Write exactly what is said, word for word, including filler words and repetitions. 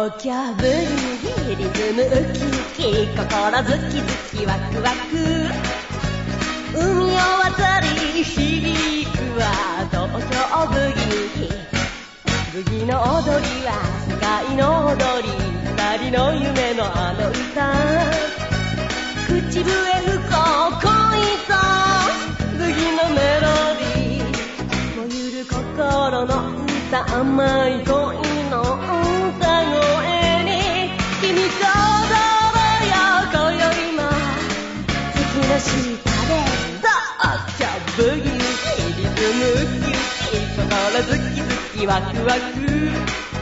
東京ブギウギリズムウキウキ心ズキズキワクワク海を渡り響くは東京ブギウギブギの踊りは世界の踊り二人の夢のあの歌口笛吹こう恋とブギのメロディー燃ゆる心の歌甘い恋の歌声に君と踊ろうよ今宵も月の下でどうちょブギウギリズムウキウキ心ズキズキワクワク